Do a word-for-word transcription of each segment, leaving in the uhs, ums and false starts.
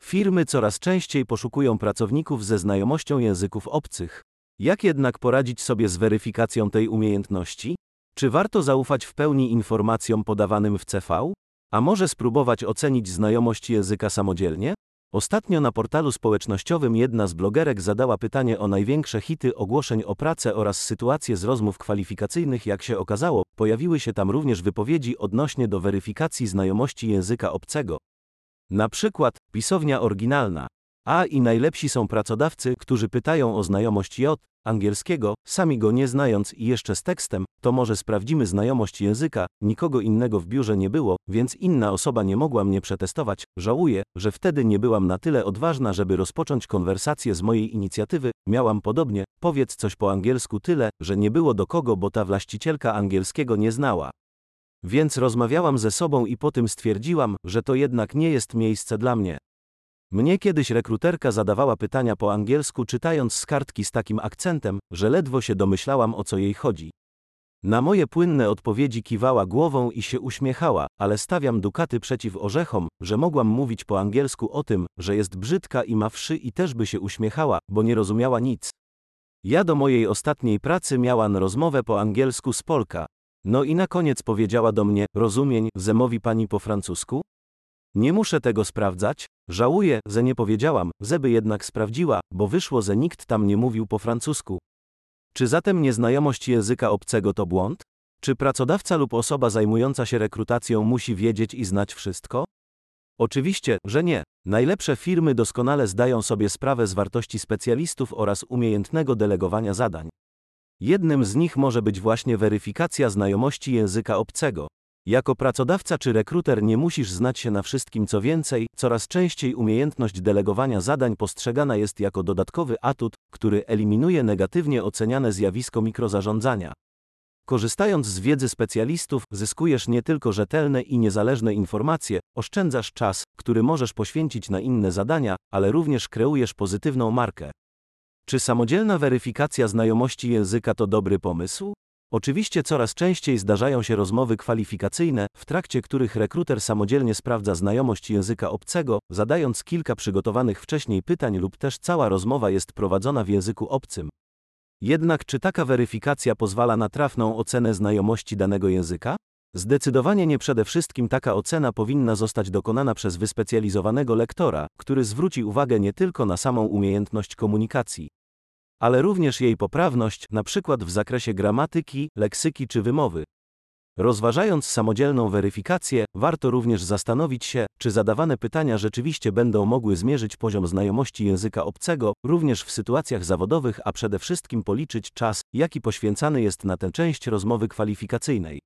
Firmy coraz częściej poszukują pracowników ze znajomością języków obcych. Jak jednak poradzić sobie z weryfikacją tej umiejętności? Czy warto zaufać w pełni informacjom podawanym w C V? A może spróbować ocenić znajomość języka samodzielnie? Ostatnio na portalu społecznościowym jedna z blogerek zadała pytanie o największe hity ogłoszeń o pracę oraz sytuacje z rozmów kwalifikacyjnych. Jak się okazało, pojawiły się tam również wypowiedzi odnośnie do weryfikacji znajomości języka obcego. Na przykład, pisownia oryginalna. A i najlepsi są pracodawcy, którzy pytają o znajomość J, angielskiego, sami go nie znając i jeszcze z tekstem, to może sprawdzimy znajomość języka, nikogo innego w biurze nie było, więc inna osoba nie mogła mnie przetestować, żałuję, że wtedy nie byłam na tyle odważna, żeby rozpocząć konwersację z mojej inicjatywy, miałam podobnie, powiedz coś po angielsku tyle, że nie było do kogo, bo ta właścicielka angielskiego nie znała. Więc rozmawiałam ze sobą i po tym stwierdziłam, że to jednak nie jest miejsce dla mnie. Mnie kiedyś rekruterka zadawała pytania po angielsku, czytając z kartki z takim akcentem, że ledwo się domyślałam, o co jej chodzi. Na moje płynne odpowiedzi kiwała głową i się uśmiechała, ale stawiam dukaty przeciw orzechom, że mogłam mówić po angielsku o tym, że jest brzydka i ma wszy i też by się uśmiechała, bo nie rozumiała nic. Ja do mojej ostatniej pracy miałam rozmowę po angielsku z Polka. No i na koniec powiedziała do mnie, rozumień, że mówi pani po francusku? Nie muszę tego sprawdzać, żałuję, że nie powiedziałam, żeby jednak sprawdziła, bo wyszło, że nikt tam nie mówił po francusku. Czy zatem nieznajomość języka obcego to błąd? Czy pracodawca lub osoba zajmująca się rekrutacją musi wiedzieć i znać wszystko? Oczywiście, że nie. Najlepsze firmy doskonale zdają sobie sprawę z wartości specjalistów oraz umiejętnego delegowania zadań. Jednym z nich może być właśnie weryfikacja znajomości języka obcego. Jako pracodawca czy rekruter nie musisz znać się na wszystkim, co więcej, coraz częściej umiejętność delegowania zadań postrzegana jest jako dodatkowy atut, który eliminuje negatywnie oceniane zjawisko mikrozarządzania. Korzystając z wiedzy specjalistów, zyskujesz nie tylko rzetelne i niezależne informacje, oszczędzasz czas, który możesz poświęcić na inne zadania, ale również kreujesz pozytywną markę. Czy samodzielna weryfikacja znajomości języka to dobry pomysł? Oczywiście coraz częściej zdarzają się rozmowy kwalifikacyjne, w trakcie których rekruter samodzielnie sprawdza znajomość języka obcego, zadając kilka przygotowanych wcześniej pytań lub też cała rozmowa jest prowadzona w języku obcym. Jednak czy taka weryfikacja pozwala na trafną ocenę znajomości danego języka? Zdecydowanie nie. Przede wszystkim taka ocena powinna zostać dokonana przez wyspecjalizowanego lektora, który zwróci uwagę nie tylko na samą umiejętność komunikacji, ale również jej poprawność, na przykład w zakresie gramatyki, leksyki czy wymowy. Rozważając samodzielną weryfikację, warto również zastanowić się, czy zadawane pytania rzeczywiście będą mogły zmierzyć poziom znajomości języka obcego, również w sytuacjach zawodowych, a przede wszystkim policzyć czas, jaki poświęcany jest na tę część rozmowy kwalifikacyjnej.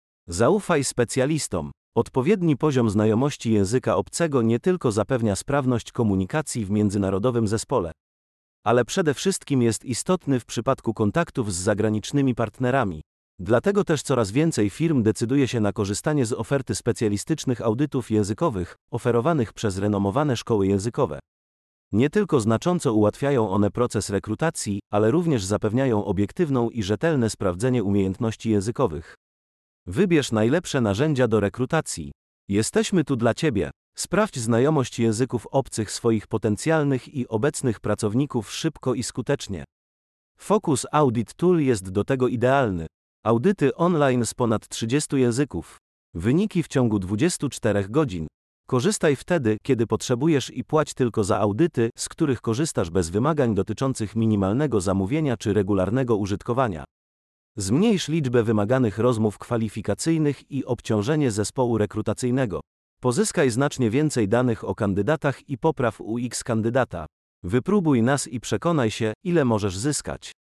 Zaufaj specjalistom. Odpowiedni poziom znajomości języka obcego nie tylko zapewnia sprawność komunikacji w międzynarodowym zespole, ale przede wszystkim jest istotny w przypadku kontaktów z zagranicznymi partnerami. Dlatego też coraz więcej firm decyduje się na korzystanie z oferty specjalistycznych audytów językowych, oferowanych przez renomowane szkoły językowe. Nie tylko znacząco ułatwiają one proces rekrutacji, ale również zapewniają obiektywną i rzetelne sprawdzenie umiejętności językowych. Wybierz najlepsze narzędzia do rekrutacji. Jesteśmy tu dla Ciebie. Sprawdź znajomość języków obcych swoich potencjalnych i obecnych pracowników szybko i skutecznie. Focus Audit Tool jest do tego idealny. Audyty online z ponad trzydziestu języków. Wyniki w ciągu dwudziestu czterech godzin. Korzystaj wtedy, kiedy potrzebujesz i płać tylko za audyty, z których korzystasz bez wymagań dotyczących minimalnego zamówienia czy regularnego użytkowania. Zmniejsz liczbę wymaganych rozmów kwalifikacyjnych i obciążenie zespołu rekrutacyjnego. Pozyskaj znacznie więcej danych o kandydatach i popraw U X kandydata. Wypróbuj nas i przekonaj się, ile możesz zyskać.